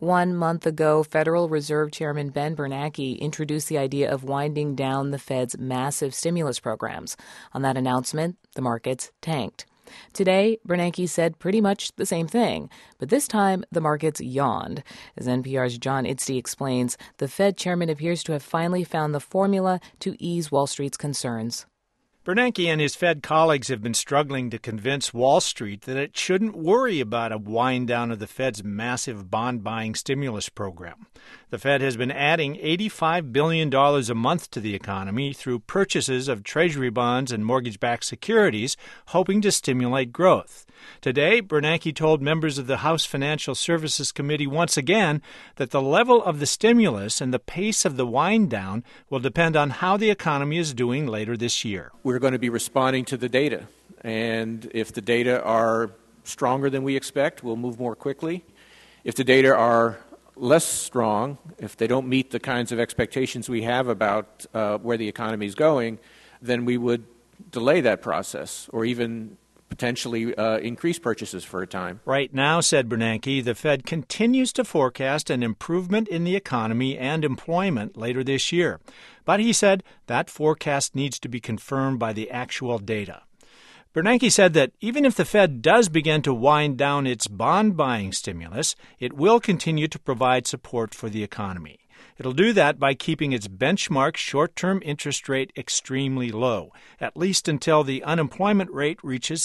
1 month ago, Federal Reserve Chairman Ben Bernanke introduced the idea of winding down the Fed's massive stimulus programs. On that announcement, the markets tanked. Today, Bernanke said pretty much the same thing, but this time the markets yawned. As NPR's John Idsey explains, the Fed chairman appears to have finally found the formula to ease Wall Street's concerns. Bernanke and his Fed colleagues have been struggling to convince Wall Street that it shouldn't worry about a wind down of the Fed's massive bond-buying stimulus program. The Fed has been adding $85 billion a month to the economy through purchases of Treasury bonds and mortgage-backed securities, hoping to stimulate growth. Today, Bernanke told members of the House Financial Services Committee once again that the level of the stimulus and the pace of the wind down will depend on how the economy is doing later this year. We're going to be responding to the data, and if the data are stronger than we expect, we'll move more quickly. If the data are less strong, if they don't meet the kinds of expectations we have about where the economy is going, then we would delay that process or even potentially increase purchases for a time. Right now, said Bernanke, the Fed continues to forecast an improvement in the economy and employment later this year. But he said that forecast needs to be confirmed by the actual data. Bernanke said that even if the Fed does begin to wind down its bond-buying stimulus, it will continue to provide support for the economy. It'll do that by keeping its benchmark short-term interest rate extremely low, at least until the unemployment rate reaches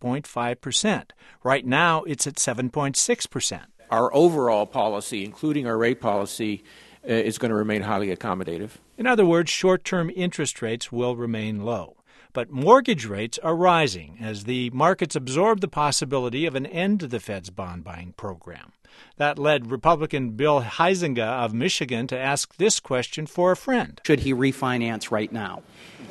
6.5%. Right now, it's at 7.6%. Our overall policy, including our rate policy, is going to remain highly accommodative. In other words, short-term interest rates will remain low. But mortgage rates are rising as the markets absorb the possibility of an end to the Fed's bond-buying program. That led Republican Bill Huizenga of Michigan to ask this question for a friend. Should he refinance right now?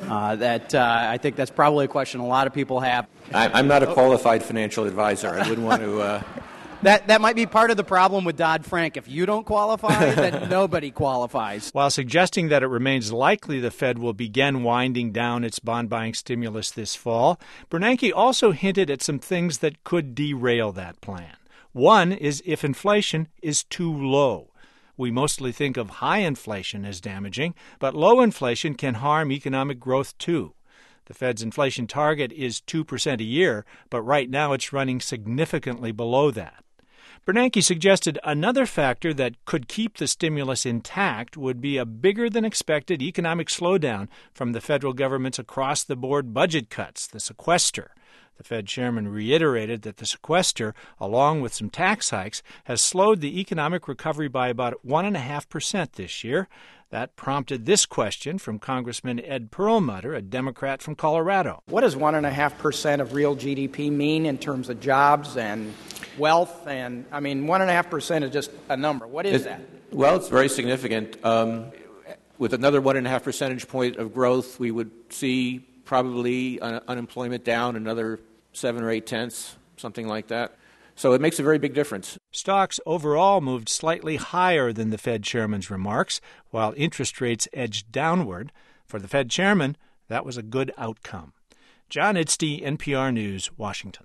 I think that's probably a question a lot of people have. I'm not a qualified financial advisor. I wouldn't want to... That might be part of the problem with Dodd-Frank. If you don't qualify, then nobody qualifies. While suggesting that it remains likely the Fed will begin winding down its bond-buying stimulus this fall, Bernanke also hinted at some things that could derail that plan. One is if inflation is too low. We mostly think of high inflation as damaging, but low inflation can harm economic growth too. The Fed's inflation target is 2% a year, but right now it's running significantly below that. Bernanke suggested another factor that could keep the stimulus intact would be a bigger-than-expected economic slowdown from the federal government's across-the-board budget cuts, the sequester. The Fed chairman reiterated that the sequester, along with some tax hikes, has slowed the economic recovery by about 1.5% this year. That prompted this question from Congressman Ed Perlmutter, a Democrat from Colorado. What does 1.5% of real GDP mean in terms of jobs and wealth? And, 1.5% is just a number. What is that? Well, it's very significant. With another 1.5 percentage point of growth, we would see probably unemployment down another 7 or 8 tenths, something like that. So it makes a very big difference. Stocks overall moved slightly higher than the Fed chairman's remarks, while interest rates edged downward. For the Fed chairman, that was a good outcome. John Idsey, NPR News, Washington.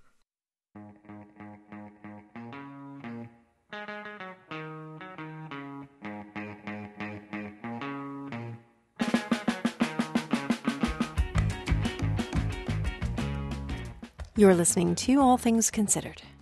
You're listening to All Things Considered.